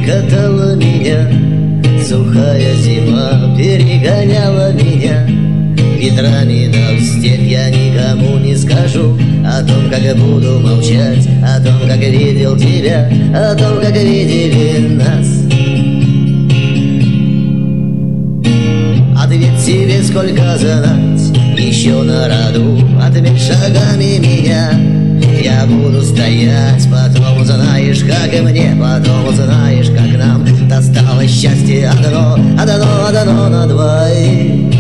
катала меня, сухая зима перегоняла меня. Ветрами да в степь я никому не скажу о том, как я буду молчать, о том, как я видел тебя, о том, как видели нас. Ответь себе, сколько знать еще на роду, отметь шагами меня. Я буду стоять, потом узнаешь, как и мне, потом узнаешь, как нам досталось счастье одно, одно, одно на двоих.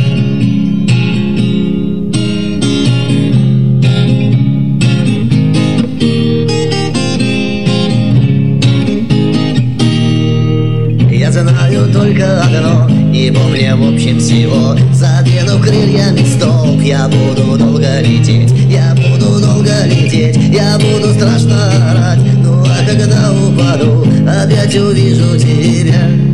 Я знаю только одно, не помню в общем всего. Задвину крыльями столб, я буду долго лететь, я буду долго лететь, я буду страшно орать. Ну а когда упаду, опять увижу тебя.